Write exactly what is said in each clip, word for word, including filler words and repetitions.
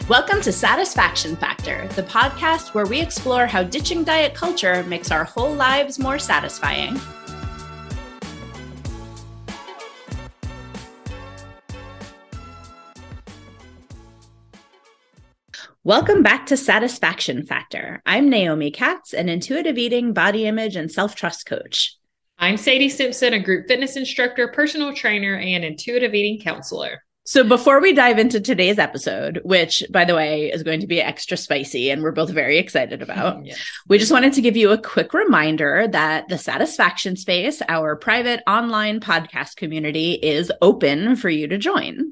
Welcome to Satisfaction Factor, the podcast where we explore how ditching diet culture makes our whole lives more satisfying. Welcome back to Satisfaction Factor. I'm Naomi Katz, an intuitive eating, body image, and self-trust coach. I'm Sadie Simpson, a group fitness instructor, personal trainer, and intuitive eating counselor. So before we dive into today's episode, which, by the way, is going to be extra spicy and we're both very excited about, yes. we just wanted to give you a quick reminder that the Satisfaction Space, our private online podcast community, is open for you to join.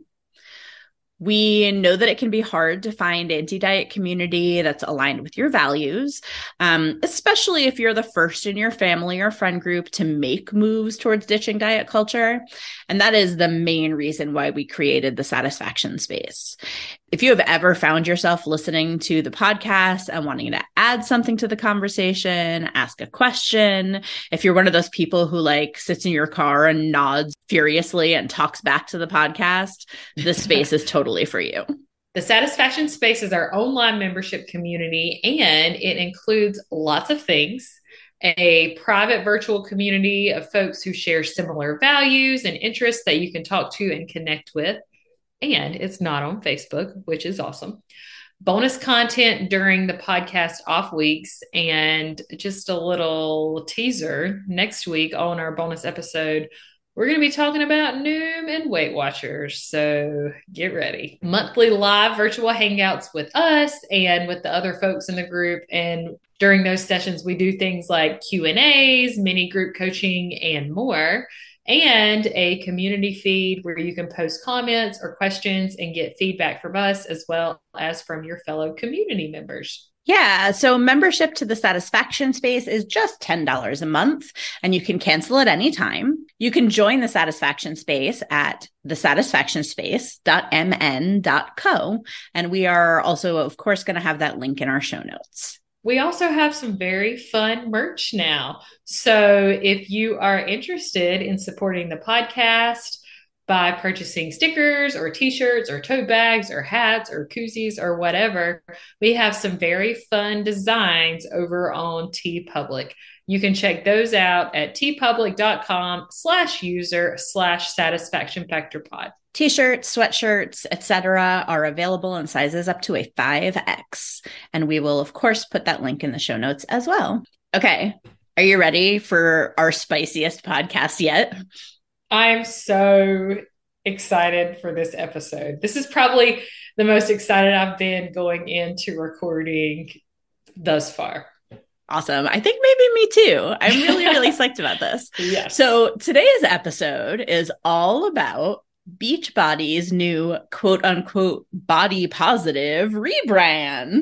We know that it can be hard to find anti-diet community that's aligned with your values, um, especially if you're the first in your family or friend group to make moves towards ditching diet culture. And that is the main reason why we created the Satisfaction Space. If you have ever found yourself listening to the podcast and wanting to add something to the conversation, ask a question, if you're one of those people who like sits in your car and nods furiously and talks back to the podcast, this space is totally for you. The Satisfaction Space is our online membership community, and it includes lots of things. A private virtual community of folks who share similar values and interests that you can talk to and connect with. And it's not on Facebook, which is awesome. Bonus content during the podcast off weeks, and just a little teaser. Next week on our bonus episode, we're going to be talking about Noom and Weight Watchers. So get ready. Monthly live virtual hangouts with us and with the other folks in the group. And during those sessions, we do things like Q and A's, mini group coaching, and more. And a community feed where you can post comments or questions and get feedback from us as well as from your fellow community members. Yeah, so membership to the Satisfaction Space is just ten dollars a month, and you can cancel at any time. You can join the Satisfaction Space at the satisfaction space dot m n dot co, and we are also, of course, going to have that link in our show notes. We also have some very fun merch now. So if you are interested in supporting the podcast by purchasing stickers or t-shirts or tote bags or hats or koozies or whatever, we have some very fun designs over on TeePublic. You can check those out at teepublic.com slash user slash satisfaction factor pod. T-shirts, sweatshirts, et cetera are available in sizes up to a five X. And we will, of course, put that link in the show notes as well. Okay. Are you ready for our spiciest podcast yet? I'm so excited for this episode. This is probably the most excited I've been going into recording thus far. Awesome. I think maybe me too. I'm really, really psyched about this. Yes. So today's episode is all about Beachbody's new quote unquote body positive rebrand.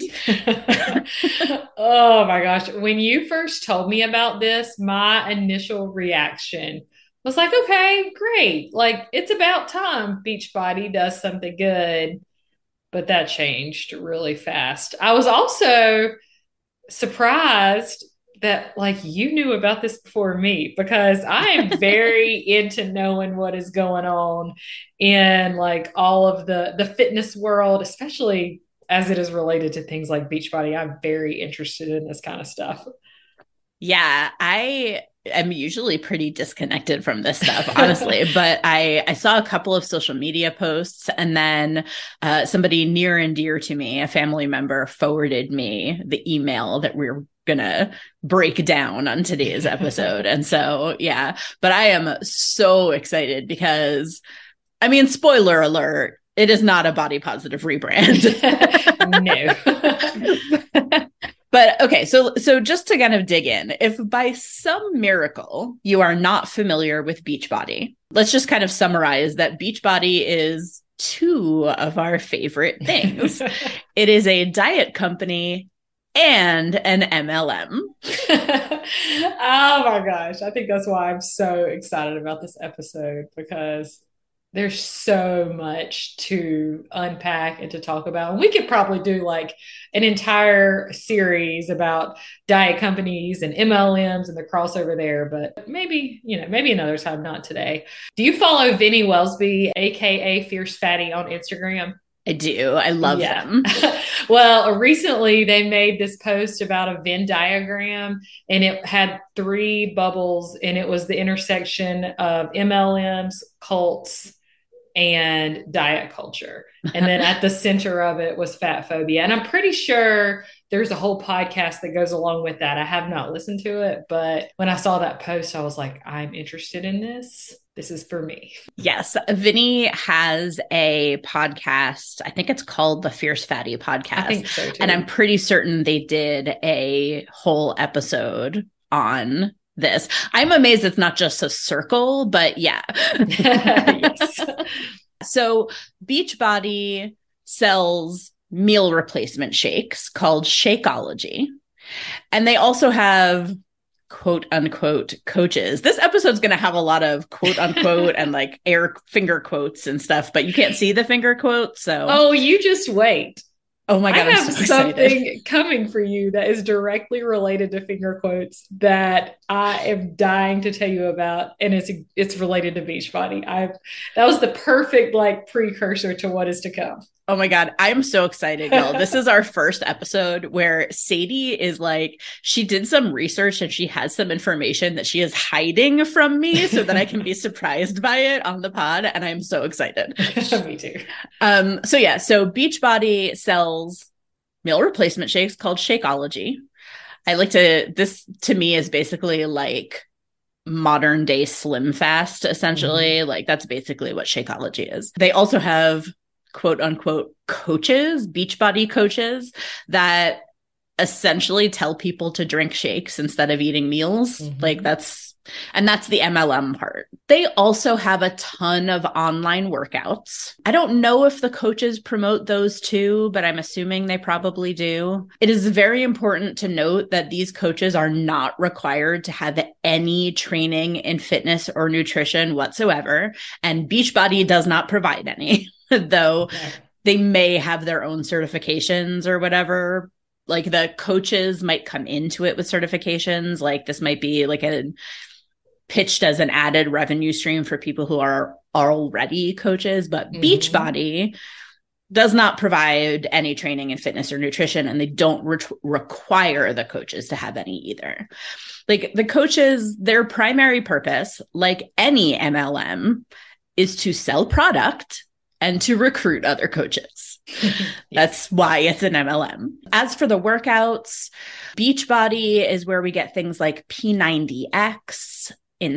Oh my gosh. When you first told me about this, my initial reaction was like, okay, great. Like, it's about time Beachbody does something good. But that changed really fast. I was also surprised that like you knew about this before me, because I am very into knowing what is going on in like all of the, the fitness world, especially as it is related to things like Beachbody. I'm very interested in this kind of stuff. Yeah, I am usually pretty disconnected from this stuff, honestly, but I, I saw a couple of social media posts, and then uh, somebody near and dear to me, a family member, forwarded me the email that we we're gonna break down on today's episode. And so, yeah, but I am so excited because, I mean, spoiler alert, it is not a body positive rebrand. No. But okay, so so just to kind of dig in, if by some miracle you are not familiar with Beachbody, let's just kind of summarize that Beachbody is two of our favorite things. It is a diet company and an M L M. Oh my gosh. I think that's why I'm so excited about this episode, because there's so much to unpack and to talk about. We could probably do like an entire series about diet companies and M L Ms and the crossover there, but maybe, you know, maybe another time, not today. Do you follow Vinny Wellsby, A K A Fierce Fatty, on Instagram? I do. I love yeah. them. Well, recently they made this post about a Venn diagram and it had three bubbles and it was the intersection of M L Ms, cults, and diet culture. And then at the center of it was fat phobia. And I'm pretty sure there's a whole podcast that goes along with that. I have not listened to it, but when I saw that post, I was like, I'm interested in this. This is for me. Yes. Vinny has a podcast. I think it's called the Fierce Fatty Podcast. I think so too. And I'm pretty certain they did a whole episode on this. I'm amazed it's not just a circle, but yeah. Yes. So Beachbody sells meal replacement shakes called Shakeology. And they also have quote unquote coaches. This episode's going to have a lot of quote unquote and like air finger quotes and stuff, but you can't see the finger quotes. So, oh, you just wait. Oh my God, I I'm have so something excited. coming for you that is directly related to finger quotes that I am dying to tell you about. And it's, it's related to Beachbody. I, that was the perfect like precursor to what is to come. Oh my God, I'm so excited, y'all. This is our first episode where Sadie is like, she did some research and she has some information that she is hiding from me so that I can be surprised by it on the pod. And I'm so excited. Me too. Um, so yeah, so Beachbody sells meal replacement shakes called Shakeology. I like to, this to me is basically like modern day Slim Fast, essentially. Mm-hmm. Like that's basically what Shakeology is. They also have quote unquote coaches, Beachbody coaches that essentially tell people to drink shakes instead of eating meals. Mm-hmm. Like that's, and that's the M L M part. They also have a ton of online workouts. I don't know if the coaches promote those too, but I'm assuming they probably do. It is very important to note that these coaches are not required to have any training in fitness or nutrition whatsoever. And Beachbody does not provide any. Though okay. They may have their own certifications or whatever. Like the coaches might come into it with certifications. Like this might be like a pitched as an added revenue stream for people who are, are already coaches, but mm-hmm. Beachbody does not provide any training in fitness or nutrition, and they don't re- require the coaches to have any either. Like the coaches, their primary purpose, like any M L M, is to sell product and to recruit other coaches. Yes. That's why it's an M L M. As for the workouts, Beachbody is where we get things like P ninety X,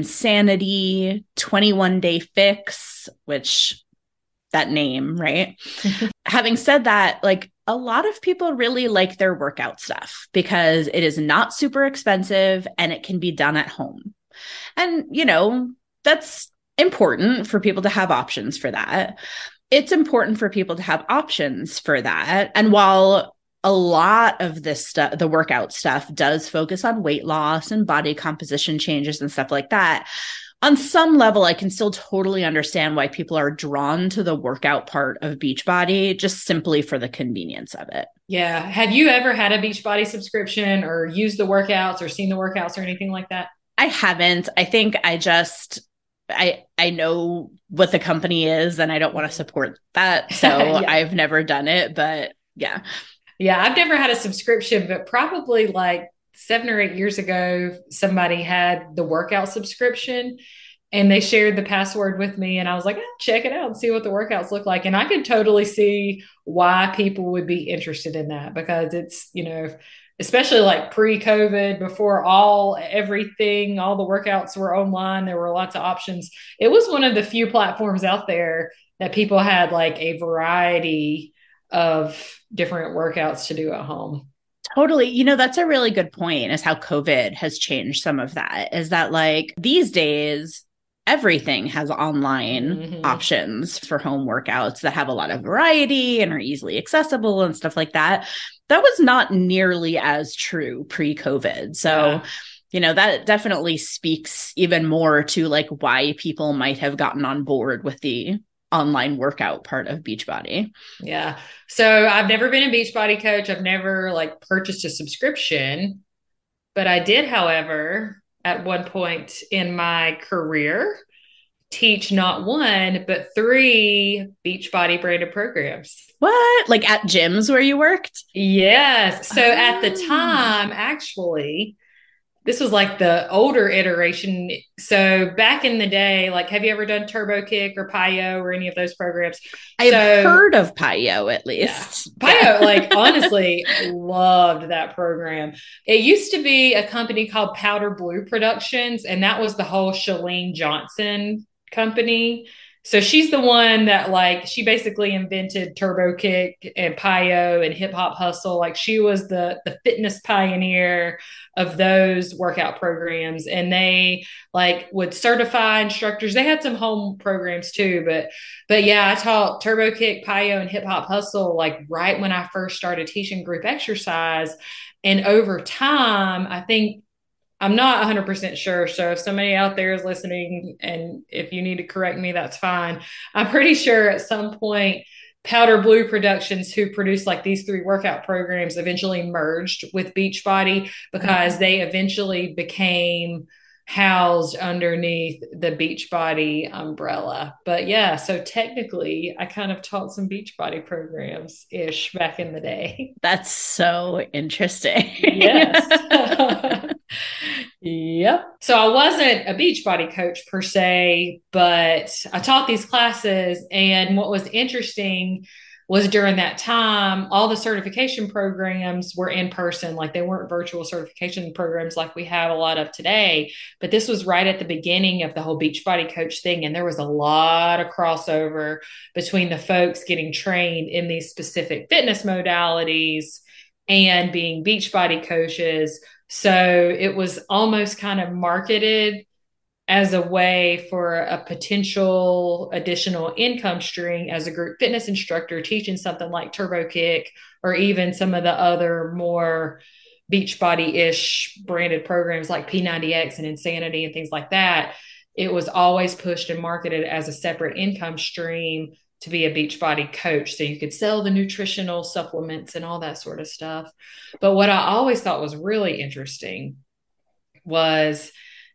Insanity, twenty-one day Fix, which that name, right? Having said that, like a lot of people really like their workout stuff because it is not super expensive and it can be done at home. And, you know, that's important for people to have options for that. It's important for people to have options for that. And while a lot of this stuff, the workout stuff does focus on weight loss and body composition changes and stuff like that, on some level, I can still totally understand why people are drawn to the workout part of Beachbody just simply for the convenience of it. Yeah. Have you ever had a Beachbody subscription or used the workouts or seen the workouts or anything like that? I haven't. I think I just... I, I know what the company is and I don't want to support that. So yeah. I've never done it, but yeah. Yeah. I've never had a subscription, but probably like seven or eight years ago, somebody had the workout subscription and they shared the password with me. And I was like, oh, check it out and see what the workouts look like. And I could totally see why people would be interested in that because it's, you know, especially like pre-COVID, before all everything, all the workouts were online, there were lots of options. It was one of the few platforms out there that people had like a variety of different workouts to do at home. Totally. You know, that's a really good point is how COVID has changed some of that, is that like these days, everything has online mm-hmm. options for home workouts that have a lot of variety and are easily accessible and stuff like that. That was not nearly as true pre-COVID. So, yeah. you know, that definitely speaks even more to like why people might have gotten on board with the online workout part of Beachbody. Yeah. So I've never been a Beachbody coach. I've never like purchased a subscription, but I did, however, at one point in my career, teach not one, but three Beachbody branded programs. What? Like at gyms where you worked? Yes. So oh. At the Oh. time, actually, this was like the older iteration. So back in the day, like, have you ever done Turbo Kick or P Y O or any of those programs? I've so, heard of P Y O at least. Yeah. P Y O, like, honestly, loved that program. It used to be a company called Powder Blue Productions, and that was the whole Chalene Johnson company. So she's the one that, like, she basically invented Turbo Kick and P Y O and Hip Hop Hustle. Like, she was the the fitness pioneer of those workout programs. And they, like, would certify instructors. They had some home programs too, but but yeah, I taught Turbo Kick, P Y O, and Hip Hop Hustle, like, right when I first started teaching group exercise. And over time, I think, I'm not one hundred percent sure. So if somebody out there is listening and if you need to correct me, that's fine. I'm pretty sure at some point, Powder Blue Productions, who produced like these three workout programs, eventually merged with Beachbody because mm-hmm. they eventually became housed underneath the Beachbody umbrella. But yeah, so technically I kind of taught some Beachbody programs ish back in the day. That's so interesting. Yes. Yep. So I wasn't a Beachbody coach per se, but I taught these classes. And what was interesting was during that time, all the certification programs were in person. Like, they weren't virtual certification programs like we have a lot of today. But this was right at the beginning of the whole Beachbody coach thing. And there was a lot of crossover between the folks getting trained in these specific fitness modalities and being Beachbody coaches. So it was almost kind of marketed as a way for a potential additional income stream as a group fitness instructor teaching something like Turbo Kick or even some of the other more Beachbody-ish branded programs like P ninety X and Insanity and things like that. It was always pushed and marketed as a separate income stream to be a Beachbody coach. So you could sell the nutritional supplements and all that sort of stuff. But what I always thought was really interesting was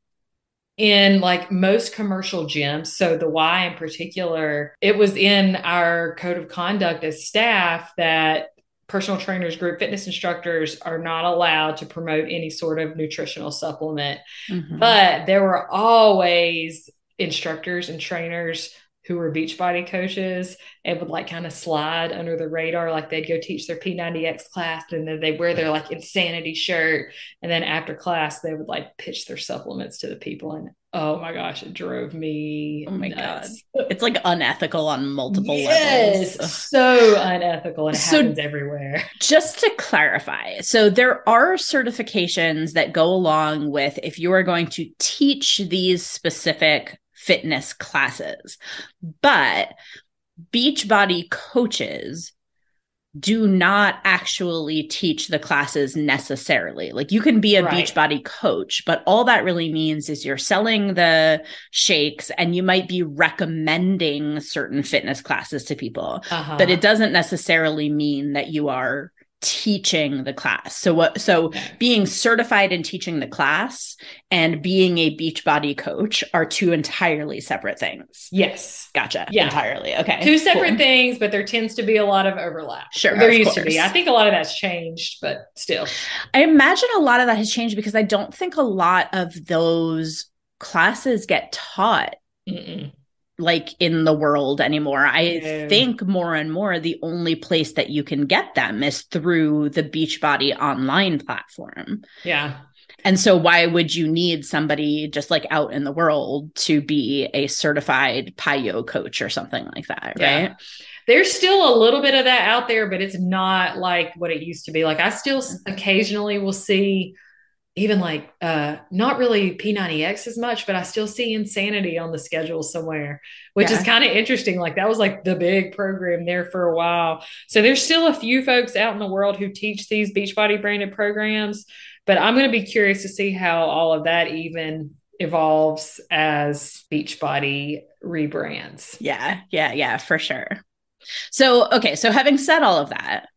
in like most commercial gyms, so the Y in particular, it was in our code of conduct as staff that personal trainers, group fitness instructors are not allowed to promote any sort of nutritional supplement. Mm-hmm. But there were always instructors and trainers who were Beachbody coaches and would like kind of slide under the radar. Like, they'd go teach their P ninety X class and then they wear their like Insanity shirt. And then after class, they would like pitch their supplements to the people. And oh my gosh, it drove me Oh my nuts. God. It's like unethical on multiple yes, levels. So unethical, and it so happens everywhere. Just to clarify, so there are certifications that go along with if you are going to teach these specific fitness classes, but Beachbody coaches do not actually teach the classes necessarily. Like, you can be a right. Beachbody coach, but all that really means is you're selling the shakes and you might be recommending certain fitness classes to people, uh-huh. but it doesn't necessarily mean that you are teaching the class. So what, so okay. being certified in teaching the class and being a Beachbody coach are two entirely separate things. Yes. Gotcha. Yeah. Entirely. Okay. Two separate cool. things, but there tends to be a lot of overlap. Sure. There used course. to be. I think a lot of that's changed, but still. I imagine a lot of that has changed because I don't think a lot of those classes get taught Mm-mm. like in the world anymore. I yeah. think more and more the only place that you can get them is through the Beachbody online platform. Yeah. And so why would you need somebody just like out in the world to be a certified P Y O coach or something like that, yeah. right? There's still a little bit of that out there, but it's not like what it used to be. Like, I still occasionally will see even like, uh, not really P ninety X as much, but I still see Insanity on the schedule somewhere, which yeah. is kind of interesting. Like, that was like the big program there for a while. So there's still a few folks out in the world who teach these Beachbody branded programs, but I'm going to be curious to see how all of that even evolves as Beachbody rebrands. Yeah. Yeah. Yeah, for sure. So, okay. So having said all of that,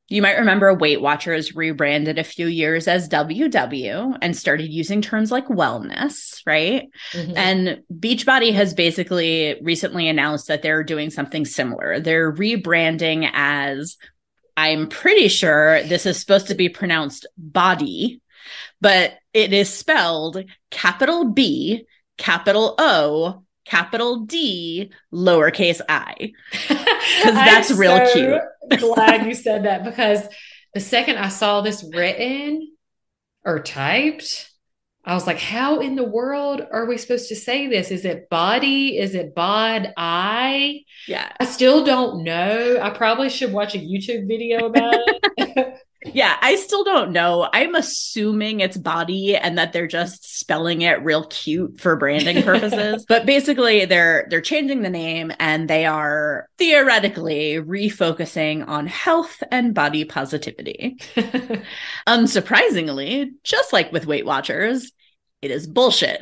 You might remember Weight Watchers rebranded a few years as W W and started using terms like wellness, right? Mm-hmm. And Beachbody has basically recently announced that they're doing something similar. They're rebranding as, I'm pretty sure this is supposed to be pronounced body, but it is spelled capital B, capital O, capital D, lowercase I. Because that's I'm real so cute. Glad you said that, because the second I saw this written or typed, I was like, how in the world are we supposed to say this? Is it body? Is it bod I? Yeah. I still don't know. I probably should watch a YouTube video about it. Yeah, I still don't know. I'm assuming it's body and that they're just spelling it real cute for branding purposes. But basically they're they're changing the name, and they are theoretically refocusing on health and body positivity. Unsurprisingly, just like with Weight Watchers, it is bullshit.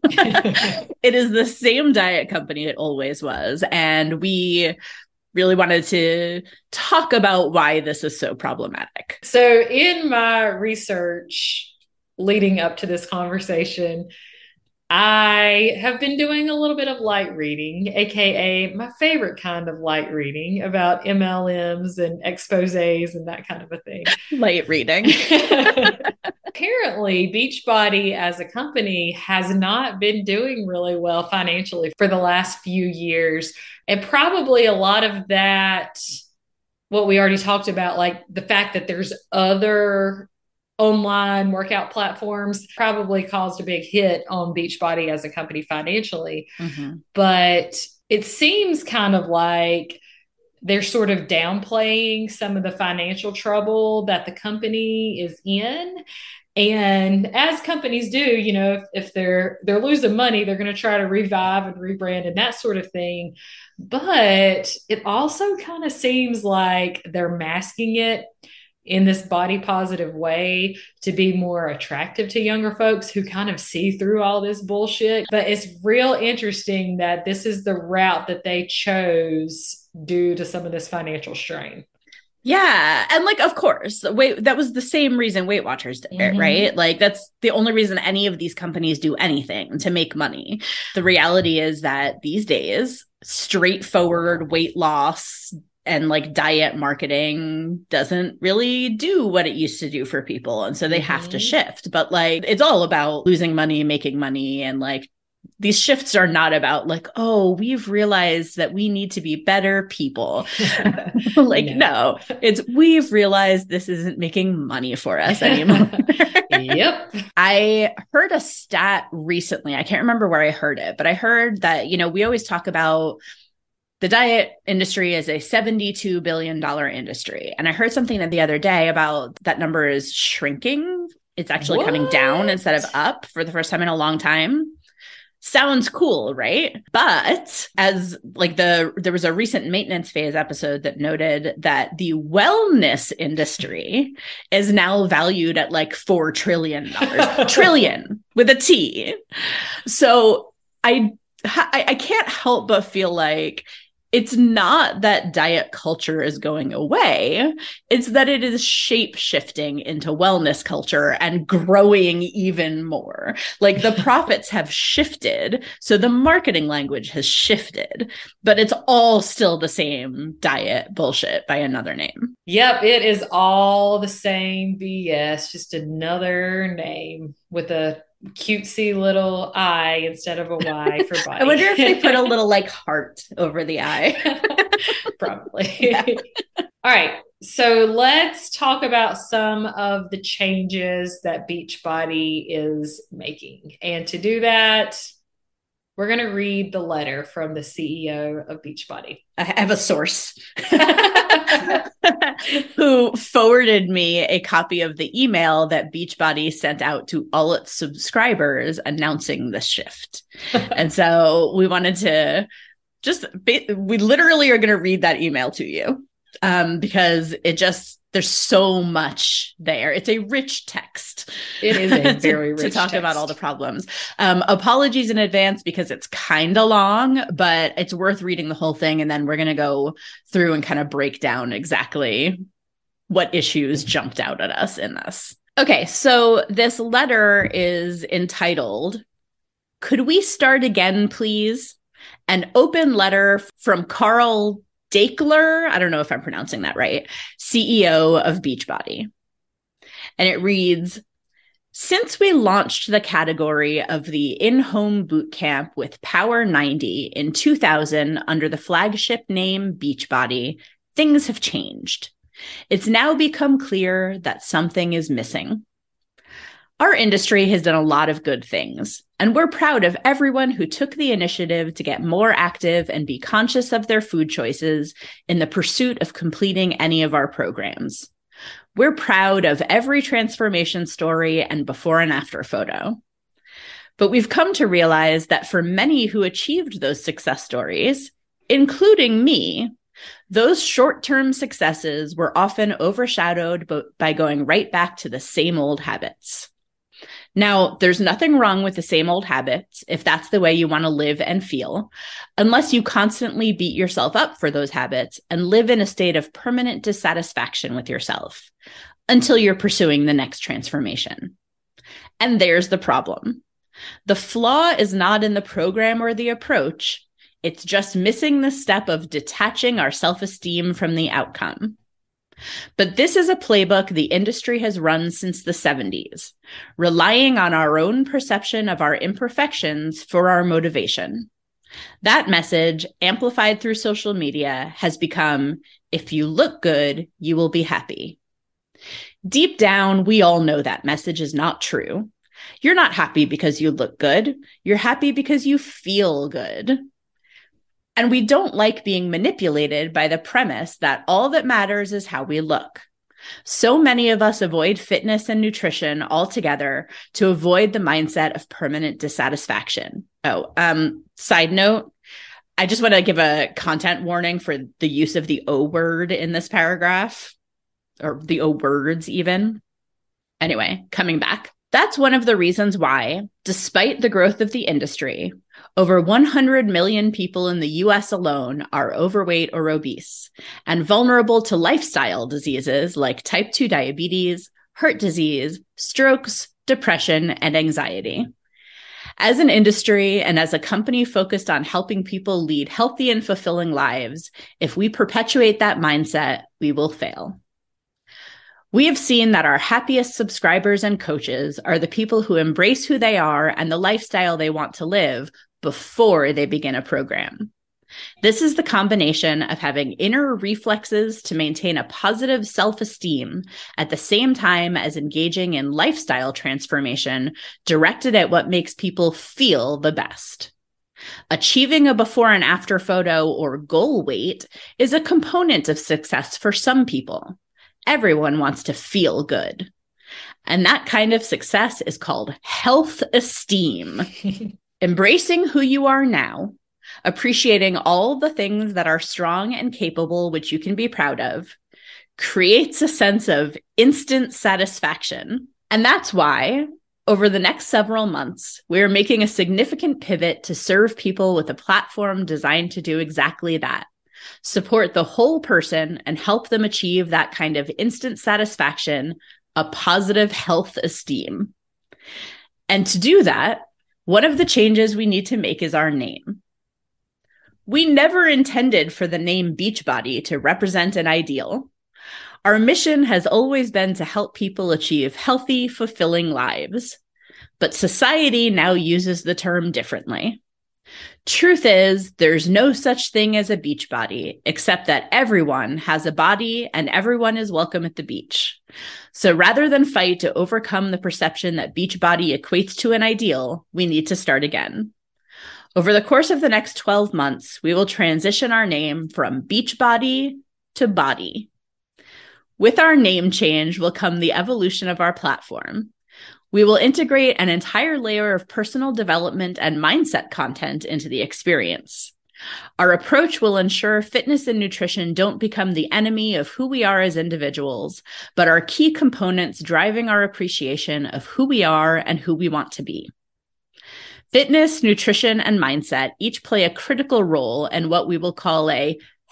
It is the same diet company it always was. And we really wanted to talk about why this is so problematic. So in my research leading up to this conversation, I have been doing a little bit of light reading, A K A my favorite kind of light reading about M L Ms and exposés and that kind of a thing. Light reading. Apparently, Beachbody as a company has not been doing really well financially for the last few years. And probably a lot of that, what we already talked about, like the fact that there's other online workout platforms, probably caused a big hit on Beachbody as a company financially. Mm-hmm. But it seems kind of like they're sort of downplaying some of the financial trouble that the company is in. And as companies do, you know, if, if they're they're losing money, they're going to try to revive and rebrand and that sort of thing. But it also kind of seems like they're masking it in this body positive way to be more attractive to younger folks who kind of see through all this bullshit. But it's real interesting that this is the route that they chose due to some of this financial strain. Yeah. And like, of course, wait, that was the same reason Weight Watchers did it, mm-hmm. right? Like, that's the only reason any of these companies do anything, to make money. The reality is that these days, straightforward weight loss and like diet marketing doesn't really do what it used to do for people. And so they mm-hmm. have to shift. But like, it's all about losing money, making money, and like, these shifts are not about like, oh, we've realized that we need to be better people. Like, no. no, it's we've realized this isn't making money for us anymore. Yep. I heard a stat recently. I can't remember where I heard it, but I heard that, you know, we always talk about the diet industry is a seventy-two billion dollars industry. And I heard something the other day about that number is shrinking. It's actually what? coming down instead of up for the first time in a long time. Sounds cool, right? But as like the, there was a recent Maintenance Phase episode that noted that the wellness industry is now valued at like four trillion dollars, trillion with a T. So I, I, I can't help but feel like it's not that diet culture is going away. It's that it is shape shifting into wellness culture and growing even more. Like the profits have shifted. So the marketing language has shifted, but it's all still the same diet bullshit by another name. Yep. It is all the same B S, just another name with a cutesy little I instead of a Y for body. I wonder if they put a little like heart over the I. Probably. Yeah. All right. So let's talk about some of the changes that Beachbody is making. And to do that, we're going to read the letter from the C E O of Beachbody. I have a source who forwarded me a copy of the email that Beachbody sent out to all its subscribers announcing the shift. And so we wanted to just, we literally are going to read that email to you um, because it just, there's so much there. It's a rich text. It is a very to, rich to talk text. about all the problems. Um, apologies in advance because it's kind of long, but it's worth reading the whole thing. And then we're going to go through and kind of break down exactly what issues jumped out at us in this. Okay, so this letter is entitled, "Could we start again, please?" An open letter from Carl Daikeler, I don't know if I'm pronouncing that right, C E O of Beachbody. And it reads, "Since we launched the category of the in-home boot camp with Power ninety in two thousand under the flagship name Beachbody, things have changed. It's now become clear that something is missing. Our industry has done a lot of good things, and we're proud of everyone who took the initiative to get more active and be conscious of their food choices in the pursuit of completing any of our programs. We're proud of every transformation story and before and after photo. But we've come to realize that for many who achieved those success stories, including me, those short-term successes were often overshadowed by going right back to the same old habits. Now, there's nothing wrong with the same old habits if that's the way you want to live and feel, unless you constantly beat yourself up for those habits and live in a state of permanent dissatisfaction with yourself until you're pursuing the next transformation. And there's the problem. The flaw is not in the program or the approach. It's just missing the step of detaching our self-esteem from the outcome. But this is a playbook the industry has run since the seventies, relying on our own perception of our imperfections for our motivation. That message, amplified through social media, has become, if you look good, you will be happy. Deep down, we all know that message is not true. You're not happy because you look good. You're happy because you feel good. And we don't like being manipulated by the premise that all that matters is how we look. So many of us avoid fitness and nutrition altogether to avoid the mindset of permanent dissatisfaction. Oh, um, side note, I just want to give a content warning for the use of the O word in this paragraph, or the O words even. Anyway, coming back. That's one of the reasons why, despite the growth of the industry, over one hundred million people in the U S alone are overweight or obese and vulnerable to lifestyle diseases like type two diabetes, heart disease, strokes, depression, and anxiety. As an industry and as a company focused on helping people lead healthy and fulfilling lives, if we perpetuate that mindset, we will fail. We have seen that our happiest subscribers and coaches are the people who embrace who they are and the lifestyle they want to live before they begin a program. This is the combination of having inner reflexes to maintain a positive self-esteem at the same time as engaging in lifestyle transformation directed at what makes people feel the best. Achieving a before and after photo or goal weight is a component of success for some people. Everyone wants to feel good. And that kind of success is called health esteem. Embracing who you are now, appreciating all the things that are strong and capable, which you can be proud of, creates a sense of instant satisfaction. And that's why, over the next several months, we're making a significant pivot to serve people with a platform designed to do exactly that. Support the whole person and help them achieve that kind of instant satisfaction, a positive health esteem. And to do that, one of the changes we need to make is our name. We never intended for the name Beachbody to represent an ideal. Our mission has always been to help people achieve healthy, fulfilling lives. But society now uses the term differently. Truth is, there's no such thing as a beach body, except that everyone has a body and everyone is welcome at the beach. So rather than fight to overcome the perception that beach body equates to an ideal, we need to start again. Over the course of the next twelve months, we will transition our name from Beachbody to Body. With our name change will come the evolution of our platform. We will integrate an entire layer of personal development and mindset content into the experience. Our approach will ensure fitness and nutrition don't become the enemy of who we are as individuals, but are key components driving our appreciation of who we are and who we want to be. Fitness, nutrition, and mindset each play a critical role in what we will call a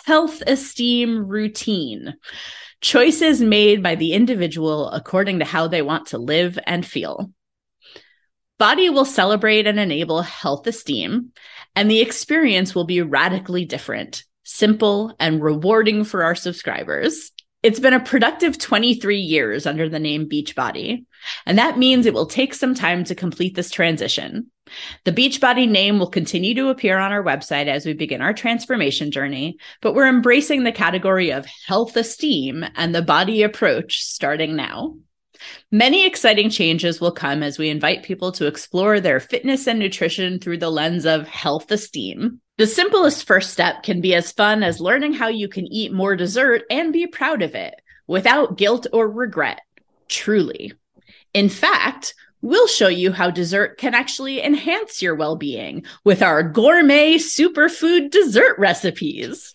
health esteem routine. Choices made by the individual according to how they want to live and feel. Body will celebrate and enable health esteem, and the experience will be radically different, simple, and rewarding for our subscribers. It's been a productive twenty-three years under the name Beachbody, and that means it will take some time to complete this transition. The Beachbody name will continue to appear on our website as we begin our transformation journey, but we're embracing the category of health esteem and the body approach starting now. Many exciting changes will come as we invite people to explore their fitness and nutrition through the lens of health esteem. The simplest first step can be as fun as learning how you can eat more dessert and be proud of it without guilt or regret, truly. In fact, we'll show you how dessert can actually enhance your well-being with our gourmet superfood dessert recipes.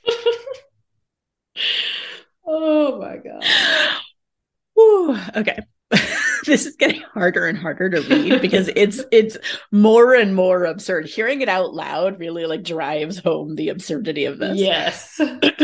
Oh my God. Whew, okay. This is getting harder and harder to read because it's it's more and more absurd. Hearing it out loud really like drives home the absurdity of this. Yes.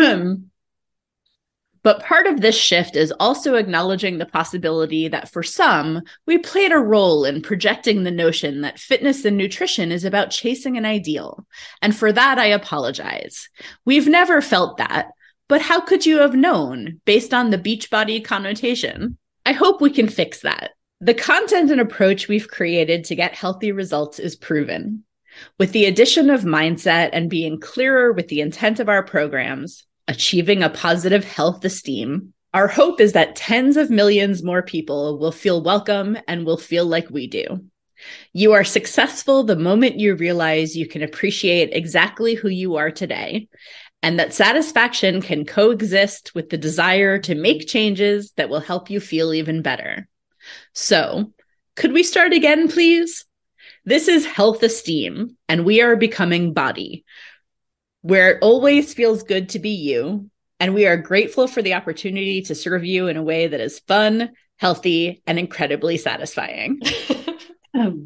But part of this shift is also acknowledging the possibility that for some, we played a role in projecting the notion that fitness and nutrition is about chasing an ideal. And for that, I apologize. We've never felt that, but how could you have known based on the Beachbody connotation? I hope we can fix that. The content and approach we've created to get healthy results is proven. With the addition of mindset and being clearer with the intent of our programs, achieving a positive health esteem, our hope is that tens of millions more people will feel welcome and will feel like we do. You are successful the moment you realize you can appreciate exactly who you are today, and that satisfaction can coexist with the desire to make changes that will help you feel even better. So, could we start again, please? This is Health Esteem, and we are becoming Body, where it always feels good to be you, and we are grateful for the opportunity to serve you in a way that is fun, healthy, and incredibly satisfying. um,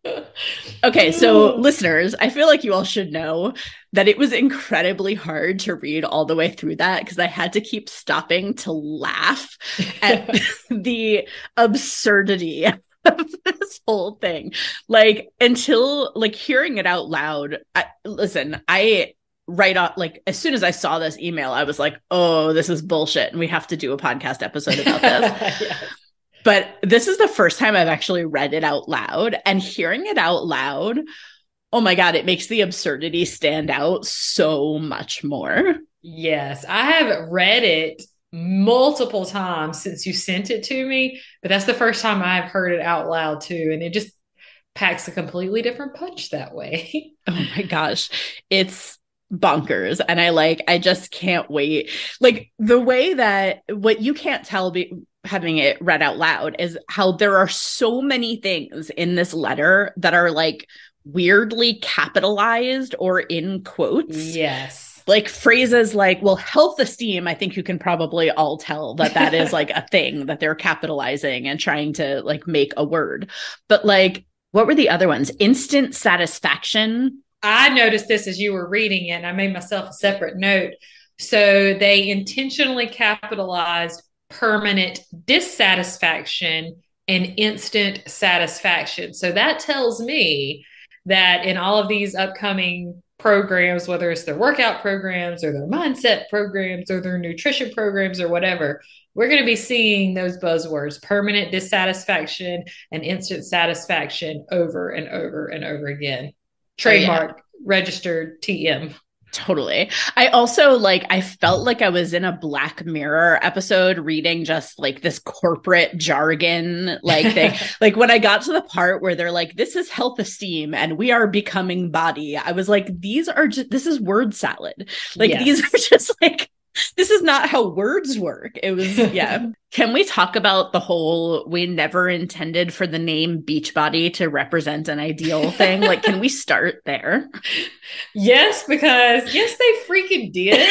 Okay, so listeners, I feel like you all should know that it was incredibly hard to read all the way through that because I had to keep stopping to laugh at the absurdity of this whole thing. Like, until, like, hearing it out loud, I, listen, I, right off, like, as soon as I saw this email, I was like, oh, this is bullshit, and we have to do a podcast episode about this. Yes. But this is the first time I've actually read it out loud, and hearing it out loud, oh my God, it makes the absurdity stand out so much more. Yes, I have read it multiple times since you sent it to me, but that's the first time I've heard it out loud too. And it just packs a completely different punch that way. Oh my gosh. It's bonkers. And I like, I just can't wait. Like the way that what you can't tell be having it read out loud is how there are so many things in this letter that are like weirdly capitalized or in quotes. Yes. Like phrases like, well, health esteem, I think you can probably all tell that that is like a thing that they're capitalizing and trying to like make a word. But like, what were the other ones? Instant satisfaction. I noticed this as you were reading it, and I made myself a separate note. So they intentionally capitalized permanent dissatisfaction and instant satisfaction. So that tells me that in all of these upcoming programs, whether it's their workout programs or their mindset programs or their nutrition programs or whatever, we're going to be seeing those buzzwords, permanent dissatisfaction and instant satisfaction, over and over and over again. Trademark, oh, yeah. Registered T M. Totally. I also like, I felt like I was in a Black Mirror episode reading just like this corporate jargon, like thing. Like when I got to the part where they're like, this is health esteem and we are becoming Body. I was like, these are just, this is word salad. Like yes. These are just like, this is not how words work. It was, yeah. Can we talk about the whole, we never intended for the name Beachbody to represent an ideal thing? Like, can we start there? Yes, because yes, they freaking did.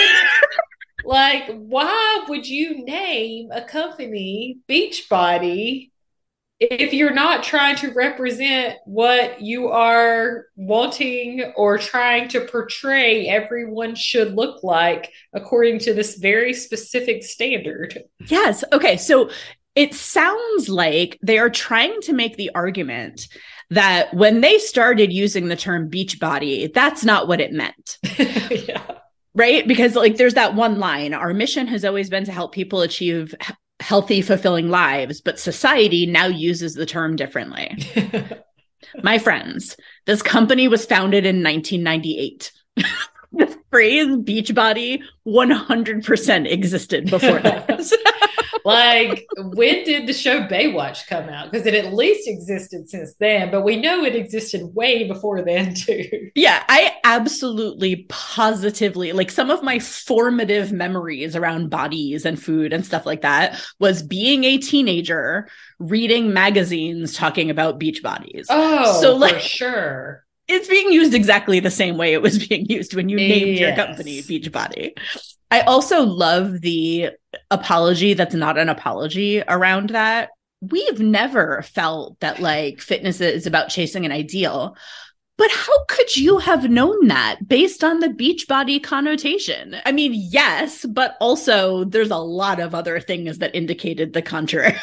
Like, why would you name a company Beachbody if you're not trying to represent what you are wanting or trying to portray everyone should look like according to this very specific standard. Yes. Okay. So it sounds like they are trying to make the argument that when they started using the term beach body, that's not what it meant. Yeah. Right? Because like there's that one line, our mission has always been to help people achieve healthy, fulfilling lives, but society now uses the term differently. My friends, this company was founded in nineteen ninety-eight. The phrase Beachbody one hundred percent existed before that. Like, when did the show Baywatch come out? Because it at least existed since then, but we know it existed way before then too. Yeah, I absolutely positively, like some of my formative memories around bodies and food and stuff like that was being a teenager, reading magazines talking about beach bodies. Oh, so, like, for sure. It's being used exactly the same way it was being used when you named Yes. your company Beachbody. I also love the apology that's not an apology around that. We've never felt that like fitness is about chasing an ideal. But how could you have known that based on the Beachbody connotation? I mean, yes, but also there's a lot of other things that indicated the contrary.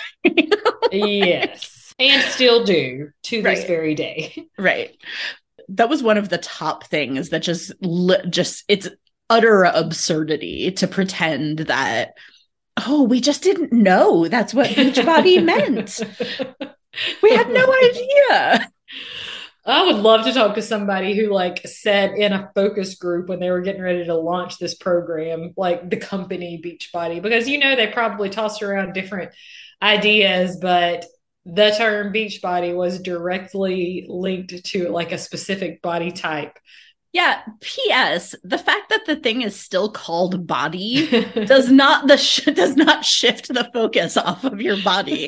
Yes. And still do to this Right. very day. Right. That was one of the top things that just, li- just, it's utter absurdity to pretend that, oh, we just didn't know that's what Beachbody meant. We had no idea. I would love to talk to somebody who like said in a focus group when they were getting ready to launch this program, like the company Beachbody, because, you know, they probably tossed around different ideas, but the term Beachbody was directly linked to like a specific body type. Yeah. P S The fact that the thing is still called body does not the sh- does not shift the focus off of your body.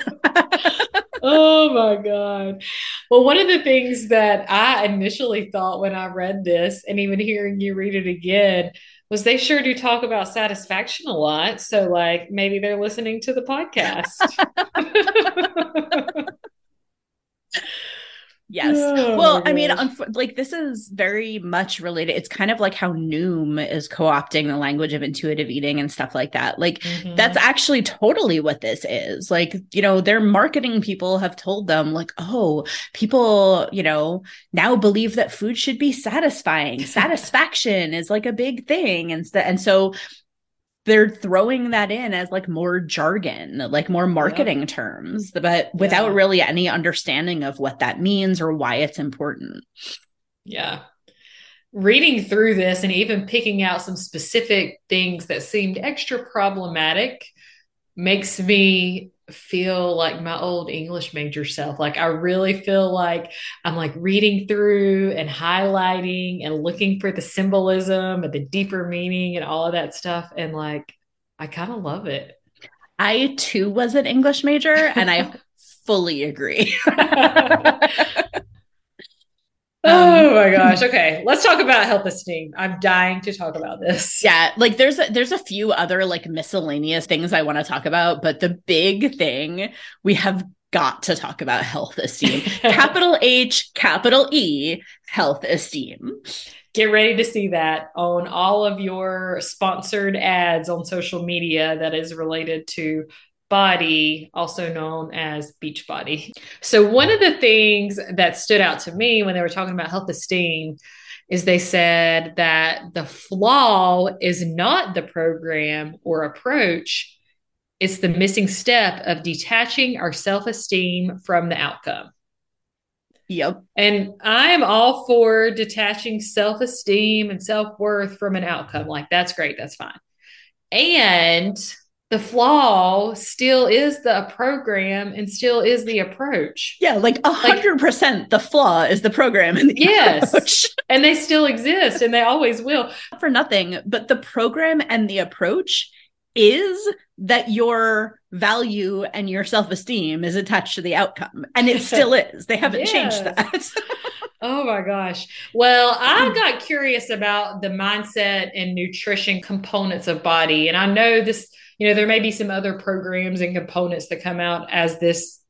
Oh my God. Well, one of the things that I initially thought when I read this, and even hearing you read it again, was they sure do talk about satisfaction a lot. So, like, maybe they're listening to the podcast. Yes. Oh, well, my I mean, gosh. unf- like this is very much related. It's kind of like how Noom is co-opting the language of intuitive eating and stuff like that. Like Mhm. that's actually totally what this is. Like, you know, their marketing people have told them like, oh, people, you know, now believe that food should be satisfying. Satisfaction is like a big thing. And, st- and so they're throwing that in as like more jargon, like more marketing Yep. terms, but without Yeah. really any understanding of what that means or why it's important. Yeah. Reading through this and even picking out some specific things that seemed extra problematic makes me feel like my old English major self. Like I really feel like I'm like reading through and highlighting and looking for the symbolism and the deeper meaning and all of that stuff. And like, I kind of love it. I too was an English major and I fully agree. Oh my gosh. Okay. Let's talk about health esteem. I'm dying to talk about this. Yeah, like there's a, there's a few other like miscellaneous things I want to talk about, but the big thing we have got to talk about health esteem. Capital H, capital E, health esteem. Get ready to see that on all of your sponsored ads on social media that is related to body, also known as Beachbody. So one of the things that stood out to me when they were talking about health esteem is they said that the flaw is not the program or approach, it's the missing step of detaching our self-esteem from the outcome. Yep. And I'm all for detaching self-esteem and self-worth from an outcome. Like, that's great. That's fine. And the flaw still is the program and still is the approach. Yeah, like a hundred percent the flaw is the program and the Yes. approach. And they still exist and they always will. For nothing, but the program and the approach is that your value and your self-esteem is attached to the outcome. And it still is. They haven't Yes. changed that. Oh my gosh. Well, I got curious about the mindset and nutrition components of body. And I know this, you know, there may be some other programs and components that come out as this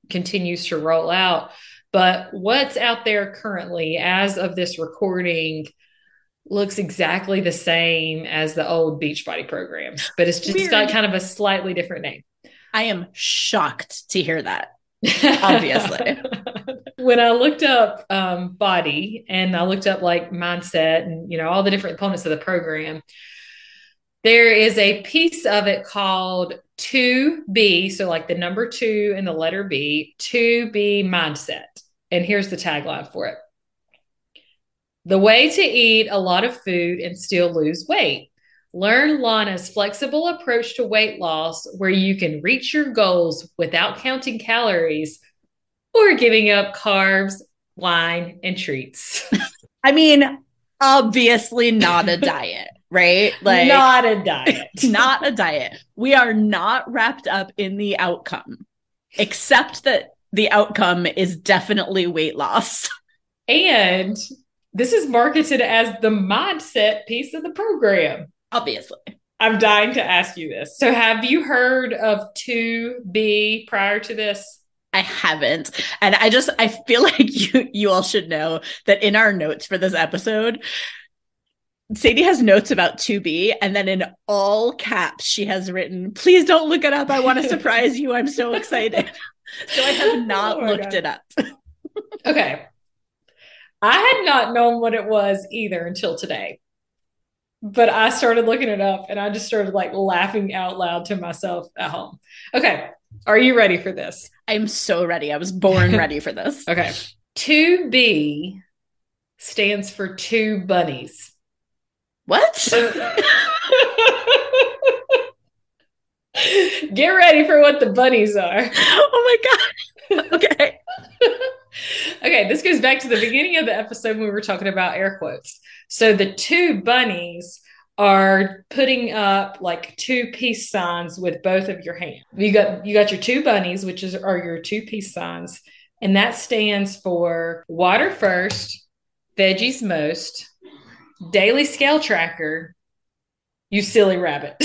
continues to roll out. But what's out there currently as of this recording looks exactly the same as the old Beachbody programs, but it's just Weird. got kind of a slightly different name. I am shocked to hear that, obviously. When I looked up um, body and I looked up like mindset and, you know, all the different components of the program, there is a piece of it called two B. So like the number two and the letter B, two B mindset. And here's the tagline for it. The way to eat a lot of food and still lose weight. Learn Lana's flexible approach to weight loss where you can reach your goals without counting calories or giving up carbs, wine, and treats. I mean, obviously not a diet, right? Like not a diet. Not a diet. We are not wrapped up in the outcome, except that the outcome is definitely weight loss. And this is marketed as the mindset piece of the program. Obviously. I'm dying to ask you this. So have you heard of two B prior to this? I haven't. And I just, I feel like you, you all should know that in our notes for this episode, Sadie has notes about two B, and then in all caps, she has written, please don't look it up. I want to surprise you. I'm so excited. So I have not oh looked God. it up. Okay. I had not known what it was either until today, but I started looking it up and I just started like laughing out loud to myself at home. Okay. Are you ready for this? I'm so ready. I was born ready for this. Okay. two B stands for two bunnies. What? Get ready for what the bunnies are. Oh my God. Okay. Okay, this goes back to the beginning of the episode when we were talking about air quotes. So the two bunnies are putting up like two peace signs with both of your hands. You got you got your two bunnies, which is are your two peace signs, and that stands for water first, veggies most, daily scale tracker, you silly rabbit.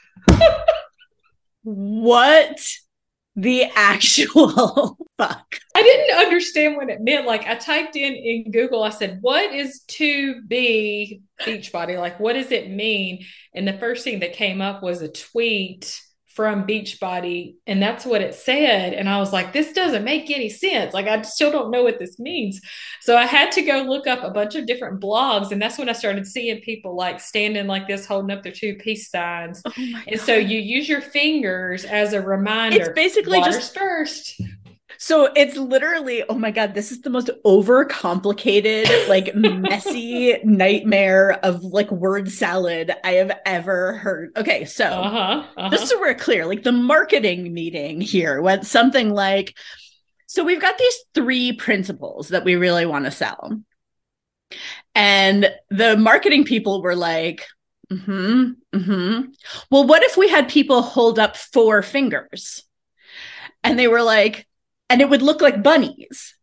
What the actual fuck? I didn't understand what it meant. Like I typed in in Google, I said, what is two B Beachbody? Like, what does it mean? And the first thing that came up was a tweet from Beachbody, and that's what it said. And I was like, this doesn't make any sense. Like, I still don't know what this means. So I had to go look up a bunch of different blogs. And that's when I started seeing people like standing like this, holding up their two peace signs. Oh my and God. So you use your fingers as a reminder. It's basically Water's just first. So it's literally, oh my God, this is the most overcomplicated, like messy nightmare of like word salad I have ever heard. Okay, so uh-huh, uh-huh. just so we're clear, like the marketing meeting here went something like, so we've got these three principles that we really want to sell. And the marketing people were like, mm-hmm, mm-hmm. Well, what if we had people hold up four fingers? And they were like, and it would look like bunnies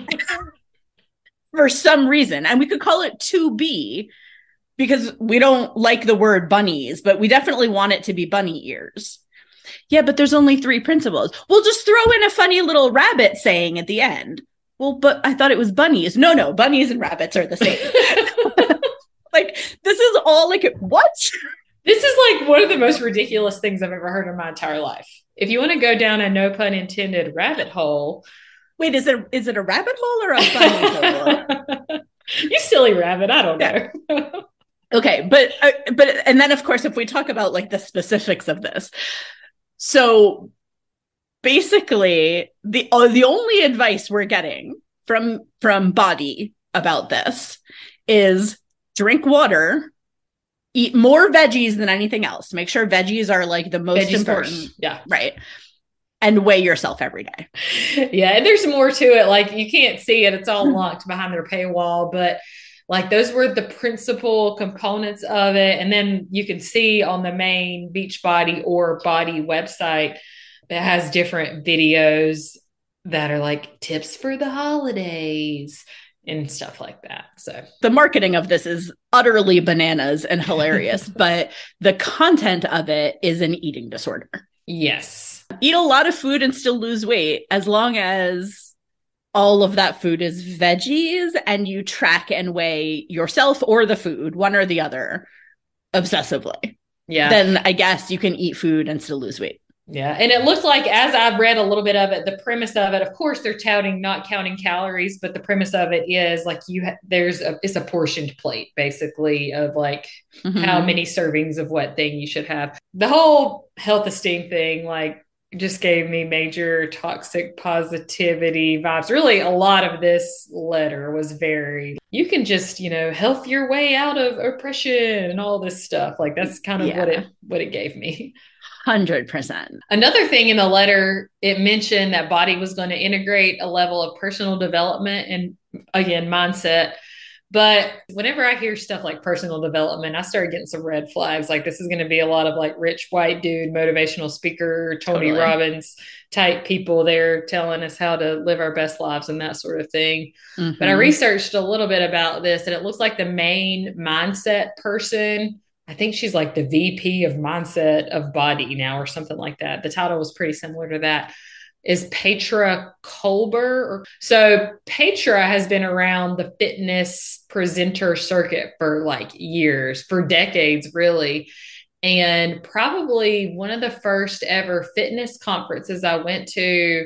for some reason. And we could call it two B because we don't like the word bunnies, but we definitely want it to be bunny ears. Yeah, but there's only three principles. We'll just throw in a funny little rabbit saying at the end. Well, but I thought it was bunnies. No, no, bunnies and rabbits are the same. Like, this is all like, what? This is like one of the most ridiculous things I've ever heard in my entire life. If you want to go down a no pun intended rabbit hole. Wait, is it is it a rabbit hole or a bunny hole? You silly rabbit. I don't know. Okay. But, uh, but, and then of course, if we talk about like the specifics of this. So basically the, uh, the only advice we're getting from, from Body about this is drink water, eat more veggies than anything else. Make sure veggies are like the most veggies important. First. Yeah. Right. And weigh yourself every day. Yeah. And there's more to it. Like you can't see it. It's all locked behind their paywall, but like those were the principal components of it. And then you can see on the main Beachbody or Body website that has different videos that are like tips for the holidays and stuff like that. So the marketing of this is utterly bananas and hilarious, but the content of it is an eating disorder. Yes. Eat a lot of food and still lose weight as long as all of that food is veggies and you track and weigh yourself or the food, one or the other, obsessively. Yeah. Then I guess you can eat food and still lose weight. Yeah. And it looks like, as I've read a little bit of it, the premise of it, of course, they're touting not counting calories, but the premise of it is like you, ha- there's a, it's a portioned plate basically of like mm-hmm. how many servings of what thing you should have. The whole health esteem thing, like, just gave me major toxic positivity vibes. Really, a lot of this letter was very, you can just, you know, health your way out of oppression and all this stuff. Like, that's kind of yeah. what it, what it gave me. one hundred percent. Another thing in the letter, it mentioned that Body was going to integrate a level of personal development and, again, mindset. But whenever I hear stuff like personal development, I started getting some red flags. Like, this is going to be a lot of like rich white dude, motivational speaker, Tony totally. Robbins type people there telling us how to live our best lives and that sort of thing. Mm-hmm. But I researched a little bit about this, and it looks like the main mindset person, I think she's like the V P of mindset of Body now or something like that. The title was pretty similar to that. Is Petra Kolber. So Petra has been around the fitness presenter circuit for like years, for decades, really. And probably one of the first ever fitness conferences I went to,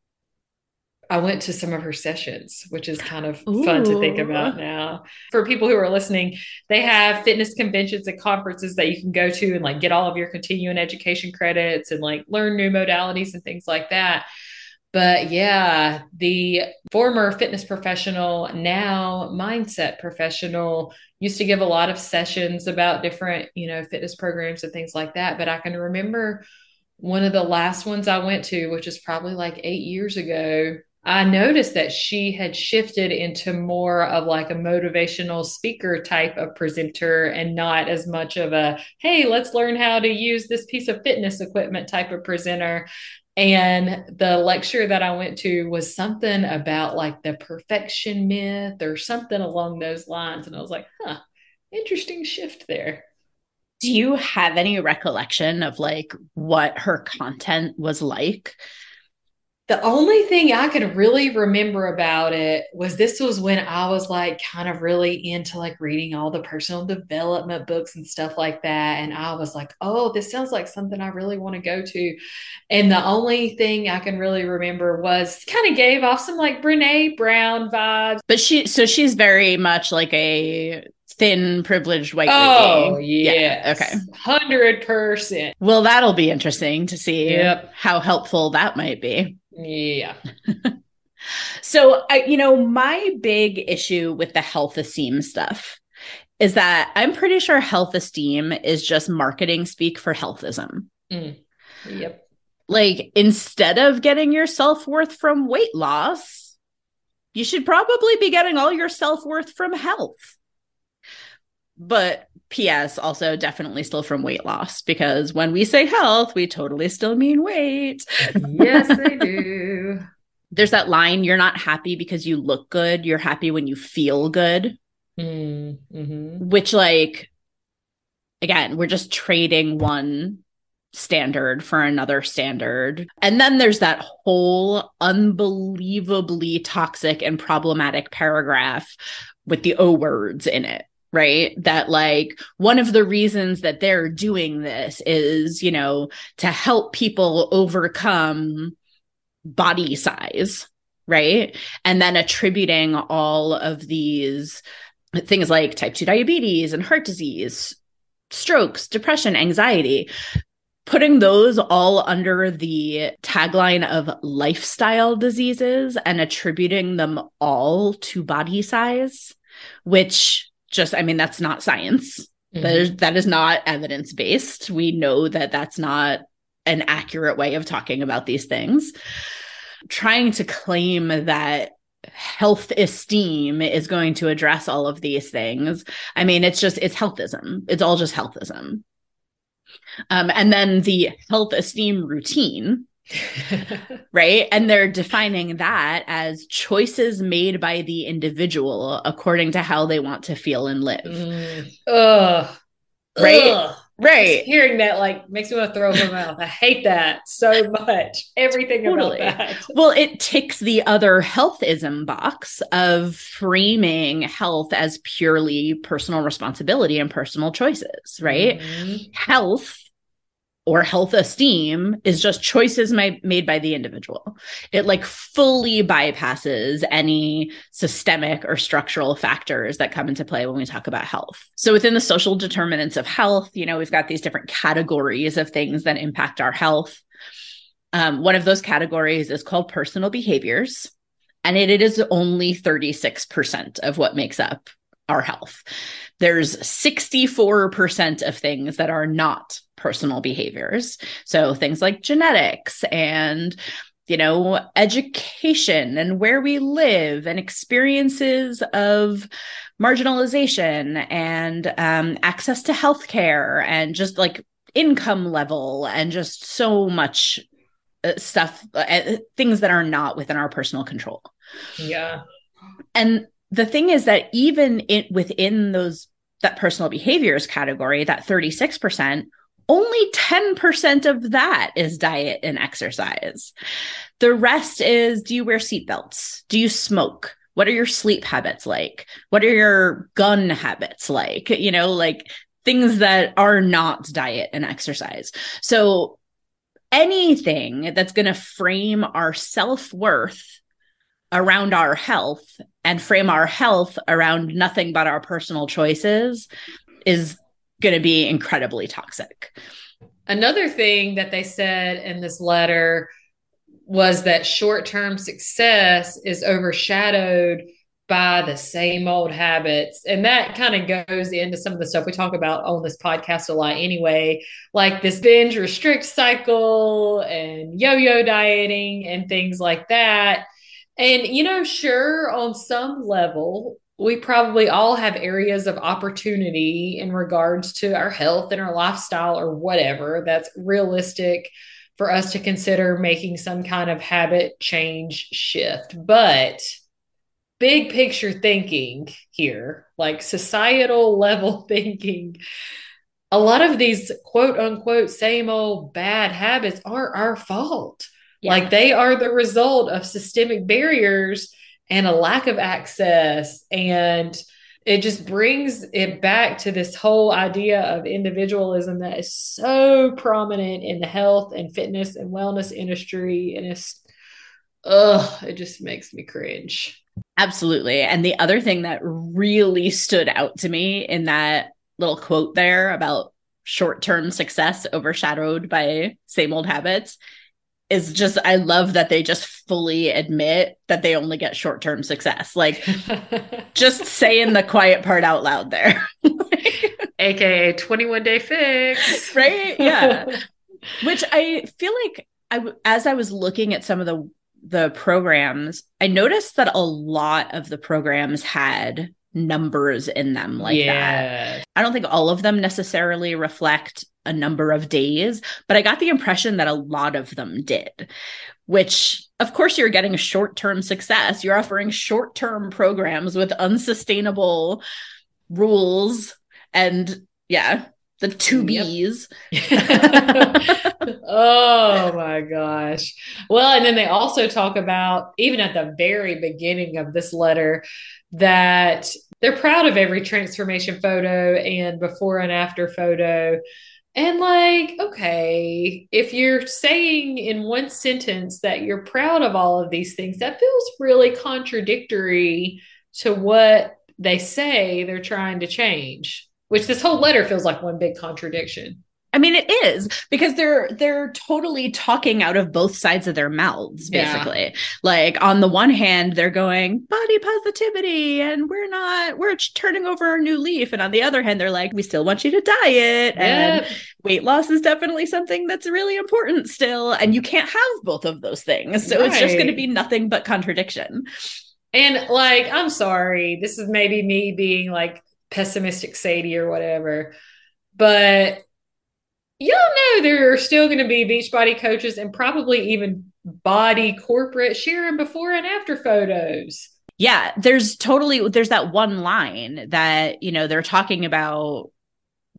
I went to some of her sessions, which is kind of Ooh. Fun to think about now. For people who are listening, they have fitness conventions and conferences that you can go to and like get all of your continuing education credits and like learn new modalities and things like that. But yeah, the former fitness professional, now mindset professional, used to give a lot of sessions about different, you know, fitness programs and things like that. But I can remember one of the last ones I went to, which is probably like eight years ago, I noticed that she had shifted into more of like a motivational speaker type of presenter and not as much of a, hey, let's learn how to use this piece of fitness equipment type of presenter. And the lecture that I went to was something about like the perfection myth or something along those lines. And I was like, huh, interesting shift there. Do you have any recollection of like what her content was like? The only thing I could really remember about it was this was when I was like kind of really into like reading all the personal development books and stuff like that. And I was like, oh, this sounds like something I really want to go to. And the only thing I can really remember was kind of gave off some like Brene Brown vibes. But she, so she's very much like a thin, privileged white lady. Oh, yeah. Okay. one hundred percent. Well, that'll be interesting to see yep. how helpful that might be. Yeah. So, I, you know, my big issue with the health esteem stuff is that I'm pretty sure health esteem is just marketing speak for healthism. Mm. Yep. Like, instead of getting your self-worth from weight loss, you should probably be getting all your self-worth from health. But P S also definitely still from weight loss, because when we say health, we totally still mean weight. Yes, they do. There's that line, you're not happy because you look good. You're happy when you feel good. Mm, mm-hmm. Which, like, again, we're just trading one standard for another standard. And then there's that whole unbelievably toxic and problematic paragraph with the O words in it. Right? That like one of the reasons that they're doing this is, you know, to help people overcome body size. Right. And then attributing all of these things like type two diabetes and heart disease, strokes, depression, anxiety, putting those all under the tagline of lifestyle diseases and attributing them all to body size, which just, I mean, that's not science. Mm-hmm. That is, that is not evidence-based. We know that that's not an accurate way of talking about these things. Trying to claim that health esteem is going to address all of these things. I mean, it's just, it's healthism. It's all just healthism. Um, and then the health esteem routine, right? And they're defining that as choices made by the individual according to how they want to feel and live. Mm. Ugh. Right? Ugh. Right. Just hearing that like makes me want to throw up in my mouth. I hate that so much. Everything totally. About that. Well, it ticks the other healthism box of framing health as purely personal responsibility and personal choices, right? Mm-hmm. Health or health esteem is just choices my, made by the individual. It like fully bypasses any systemic or structural factors that come into play when we talk about health. So within the social determinants of health, you know, we've got these different categories of things that impact our health. Um, one of those categories is called personal behaviors, and it, it is only thirty-six percent of what makes up our health. There's sixty-four percent of things that are not personal behaviors. So things like genetics and, you know, education and where we live and experiences of marginalization and um, access to healthcare and just like income level and just so much uh, stuff, uh, things that are not within our personal control. Yeah. And the thing is that even in, within those, that personal behaviors category, that thirty-six percent, only ten percent of that is diet and exercise. The rest is, do you wear seatbelts? Do you smoke? What are your sleep habits like? What are your gun habits like? You know, like things that are not diet and exercise. So anything that's going to frame our self-worth around our health and frame our health around nothing but our personal choices is going to be incredibly toxic. Another thing that they said in this letter was that short-term success is overshadowed by the same old habits. And that kind of goes into some of the stuff we talk about on this podcast a lot anyway, like this binge restrict cycle and yo-yo dieting and things like that. And, you know, sure, on some level, we probably all have areas of opportunity in regards to our health and our lifestyle or whatever that's realistic for us to consider making some kind of habit change shift. But big picture thinking here, like societal level thinking, a lot of these quote unquote same old bad habits aren't our fault. Yeah. Like they are the result of systemic barriers and a lack of access. And it just brings it back to this whole idea of individualism that is so prominent in the health and fitness and wellness industry. And it's, ugh, it just makes me cringe. Absolutely. And the other thing that really stood out to me in that little quote there about short-term success overshadowed by same old habits is just, I love that they just fully admit that they only get short-term success. Like just saying the quiet part out loud there. A K A twenty-one day fix. Right? Yeah. Which I feel like I, as I was looking at some of the, the programs, I noticed that a lot of the programs had numbers in them like yeah. that. I don't think all of them necessarily reflect a number of days, but I got the impression that a lot of them did, which of course you're getting short-term success. You're offering short-term programs with unsustainable rules and yeah, the two B's. Yep. Oh my gosh. Well, and then they also talk about, even at the very beginning of this letter, that they're proud of every transformation photo and before and after photo. And like, okay, if you're saying in one sentence that you're proud of all of these things, that feels really contradictory to what they say they're trying to change, which this whole letter feels like one big contradiction. I mean, it is because they're they're totally talking out of both sides of their mouths, basically. Yeah. Like on the one hand, they're going body positivity and we're not, we're turning over a new leaf. And on the other hand, they're like, we still want you to diet. Yep. And weight loss is definitely something that's really important still. And you can't have both of those things. So right. It's just going to be nothing but contradiction. And like, I'm sorry, this is maybe me being like pessimistic Sadie or whatever, but y'all know there are still going to be Beachbody coaches and probably even body corporate sharing before and after photos. Yeah, there's totally, there's that one line that, you know, they're talking about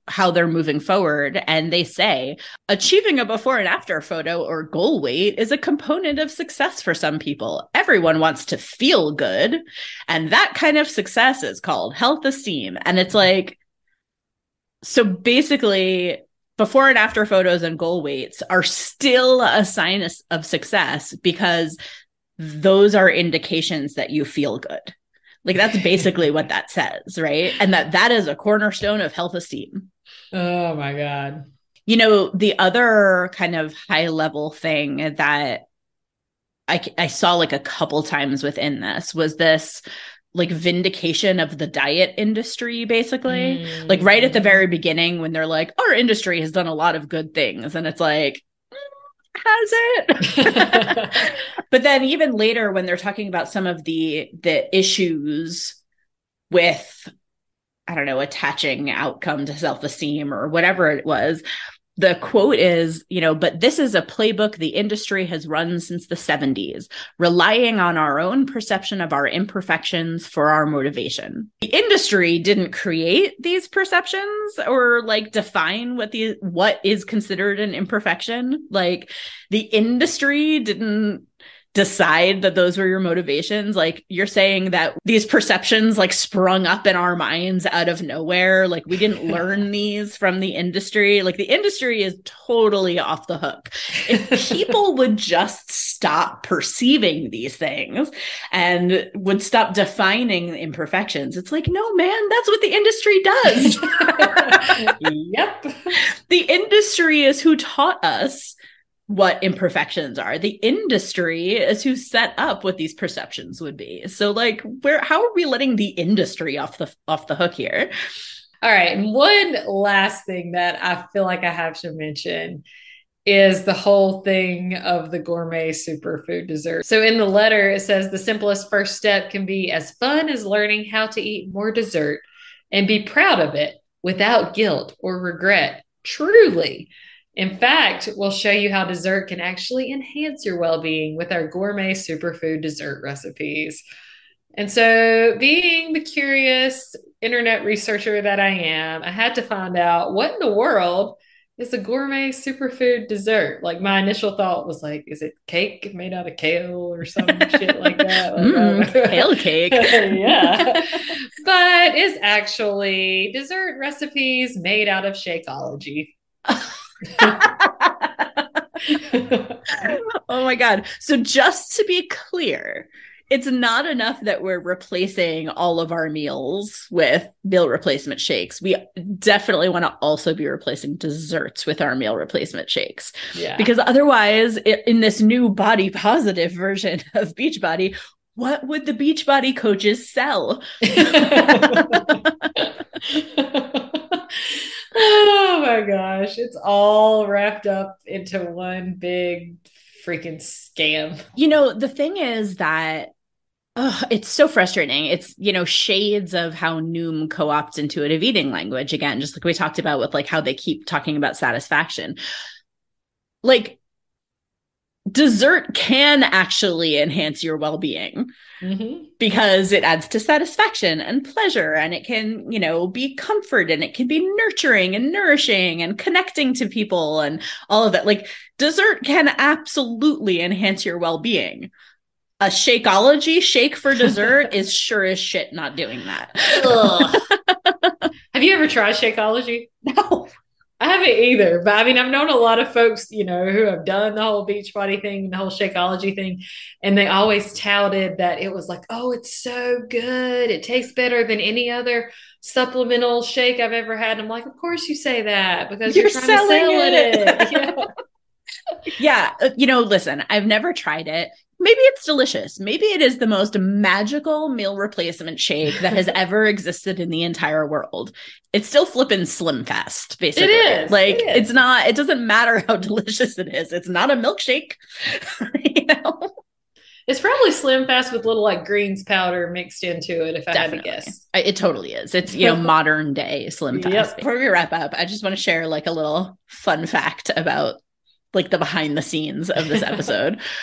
how they're moving forward. And they say achieving a before and after photo or goal weight is a component of success for some people. Everyone wants to feel good. And that kind of success is called health esteem. And it's like, so basically, before and after photos and goal weights are still a sign of success because those are indications that you feel good. Like that's basically what that says, right? And that that is a cornerstone of health esteem. Oh my God. You know, the other kind of high level thing that I, I saw like a couple times within this was this like vindication of the diet industry, basically. Mm. Like right at the very beginning when they're like, our industry has done a lot of good things. And it's like, has it? But then even later when they're talking about some of the the issues with, I don't know, attaching outcome to self-esteem or whatever it was, the quote is, you know, but this is a playbook the industry has run since the seventies, relying on our own perception of our imperfections for our motivation. The industry didn't create these perceptions or like define what the what is considered an imperfection. Like the industry didn't decide that those were your motivations. Like you're saying that these perceptions like sprung up in our minds out of nowhere. Like we didn't learn these from the industry. Like the industry is totally off the hook. If people would just stop perceiving these things and would stop defining imperfections, it's like, no, man, that's what the industry does. Yep. The industry is who taught us what imperfections are. The industry is who set up what these perceptions would be. So like where how are we letting the industry off the off the hook here? All right. And one last thing that I feel like I have to mention is the whole thing of the gourmet superfood dessert. So in the letter, it says the simplest first step can be as fun as learning how to eat more dessert and be proud of it without guilt or regret. Truly. In fact, we'll show you how dessert can actually enhance your well-being with our gourmet superfood dessert recipes. And so being the curious internet researcher that I am, I had to find out what in the world is a gourmet superfood dessert. Like my initial thought was like, is it cake made out of kale or some shit like that? Like, mm, kale cake. Yeah. But it's actually dessert recipes made out of Shakeology. Oh my God. So just to be clear, it's not enough that we're replacing all of our meals with meal replacement shakes. We definitely want to also be replacing desserts with our meal replacement shakes. Yeah. Because otherwise, in this new body positive version of Beachbody, what would the Beachbody coaches sell? Oh my gosh. It's all wrapped up into one big freaking scam. You know, the thing is that oh, it's so frustrating. It's, you know, shades of how Noom co-opts intuitive eating language. Again, just like we talked about with like how they keep talking about satisfaction. Like dessert can actually enhance your well-being mm-hmm. because it adds to satisfaction and pleasure, and it can, you know, be comfort, and it can be nurturing and nourishing and connecting to people and all of that. Like dessert can absolutely enhance your well-being. A Shakeology shake for dessert is sure as shit not doing that. Have you ever tried Shakeology? No. I haven't either, but I mean, I've known a lot of folks, you know, who have done the whole Beachbody thing, the whole Shakeology thing, and they always touted that it was like, oh, it's so good. It tastes better than any other supplemental shake I've ever had. And I'm like, of course you say that because you're, you're trying to sell it. it. Yeah. yeah. You know, listen, I've never tried it. Maybe it's delicious. Maybe it is the most magical meal replacement shake that has ever existed in the entire world. It's still flipping Slim Fast, basically. It is. Like, it is. It's not, it doesn't matter how delicious it is. It's not a milkshake, you know? It's probably Slim Fast with little like greens powder mixed into it, if I Definitely. had to guess. It totally is. It's, you know, modern day Slim Fast. Yep. Before we wrap up, I just want to share like a little fun fact about like the behind the scenes of this episode.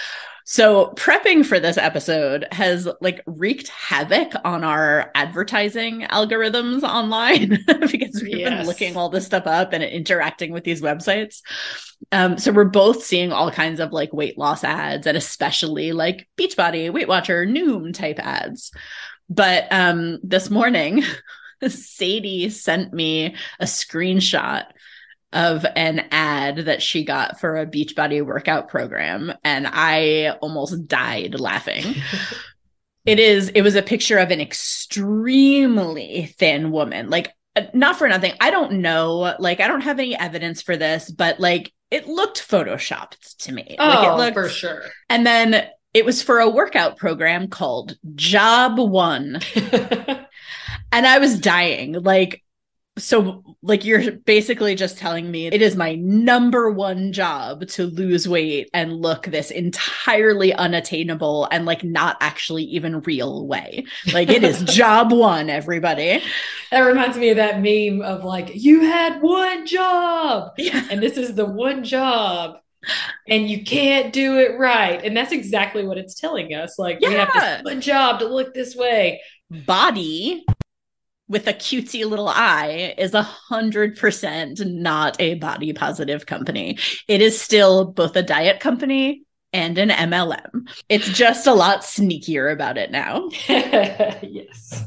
So prepping for this episode has like wreaked havoc on our advertising algorithms online because we've yes. been looking all this stuff up and interacting with these websites. Um, so we're both seeing all kinds of like weight loss ads and especially like Beachbody, Weight Watcher, Noom type ads. But um, this morning, Sadie sent me a screenshot of an ad that she got for a Beachbody workout program. And I almost died laughing. It is, it was a picture of an extremely thin woman. Like, not for nothing. I don't know. Like, I don't have any evidence for this, but like, it looked photoshopped to me. Oh, like it looked, for sure. And then it was for a workout program called Job One. And I was dying. Like, so like you're basically just telling me it is my number one job to lose weight and look this entirely unattainable and like not actually even real way. Like it is job one, everybody. That reminds me of that meme of like, you had one job yeah. and this is the one job and you can't do it right. And that's exactly what it's telling us. Like yeah. we have this one job to look this way. Body with a cutesy little eye is a hundred percent not a body positive company. It is still both a diet company and an M L M. It's just a lot sneakier about it now. Yes.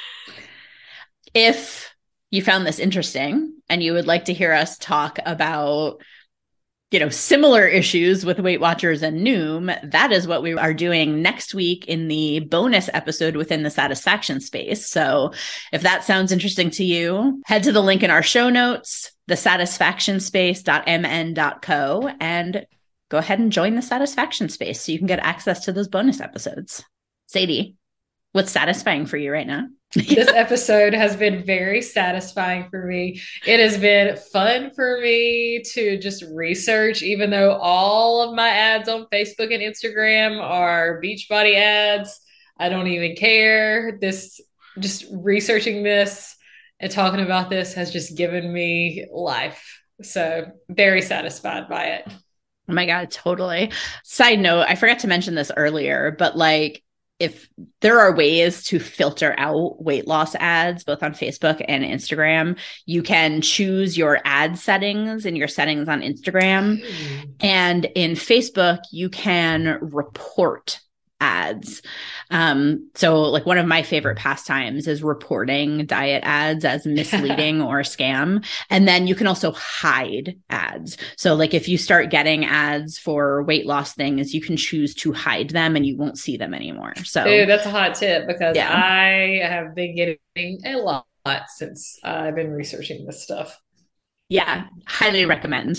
If you found this interesting and you would like to hear us talk about, you know, similar issues with Weight Watchers and Noom, that is what we are doing next week in the bonus episode within the Satisfaction Space. So if that sounds interesting to you, head to the link in our show notes, the satisfaction space dot m n dot co, and go ahead and join the Satisfaction Space so you can get access to those bonus episodes. Sadie, what's satisfying for you right now? This episode has been very satisfying for me. It has been fun for me to just research, even though all of my ads on Facebook and Instagram are Beachbody ads. I don't even care. This, just researching this and talking about this has just given me life. So very satisfied by it. Oh my God, totally. Side note, I forgot to mention this earlier, but like, if there are ways to filter out weight loss ads, both on Facebook and Instagram, you can choose your ad settings in your settings on Instagram. Mm. And in Facebook, you can report ads. Um, so like one of my favorite pastimes is reporting diet ads as misleading or scam. And then you can also hide ads. So like if you start getting ads for weight loss things, you can choose to hide them and you won't see them anymore. So Dude, that's a hot tip because yeah. I have been getting a lot since I've been researching this stuff. Yeah, highly recommend.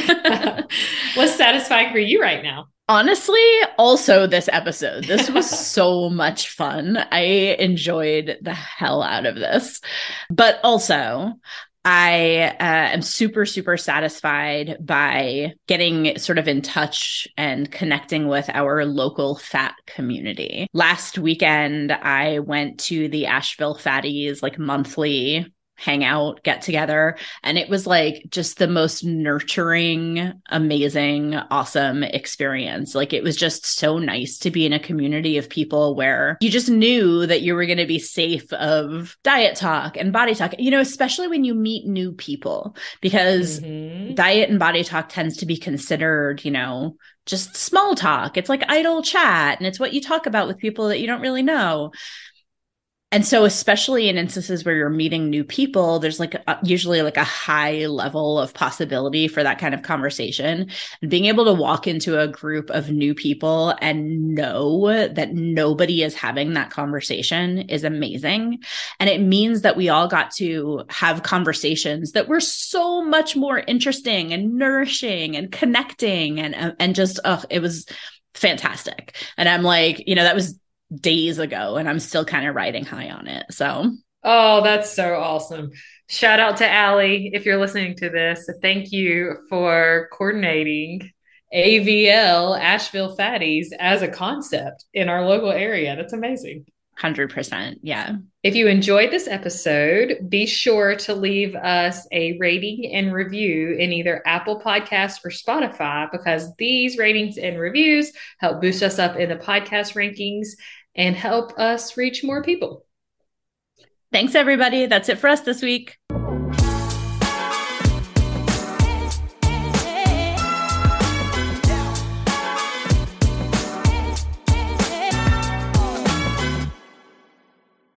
What's satisfying for you right now? Honestly, also this episode. This was so much fun. I enjoyed the hell out of this. But also, I uh, am super, super satisfied by getting sort of in touch and connecting with our local fat community. Last weekend, I went to the Asheville Fatties like monthly hangout, get together. And it was like just the most nurturing, amazing, awesome experience. Like it was just so nice to be in a community of people where you just knew that you were going to be safe of diet talk and body talk, you know, especially when you meet new people, because mm-hmm. diet and body talk tends to be considered, you know, just small talk. It's like idle chat. And it's what you talk about with people that you don't really know. And so especially in instances where you're meeting new people, there's like a, usually like a high level of possibility for that kind of conversation. And being able to walk into a group of new people and know that nobody is having that conversation is amazing. And it means that we all got to have conversations that were so much more interesting and nourishing and connecting and, and just, oh, it was fantastic. And I'm like, you know, that was days ago and I'm still kind of riding high on it. So, oh, that's so awesome. Shout out to Allie if you're listening to this. Thank you for coordinating A V L Asheville Fatties as a concept in our local area. That's amazing. one hundred percent. Yeah. If you enjoyed this episode, be sure to leave us a rating and review in either Apple Podcasts or Spotify, because these ratings and reviews help boost us up in the podcast rankings and help us reach more people. Thanks, everybody. That's it for us this week.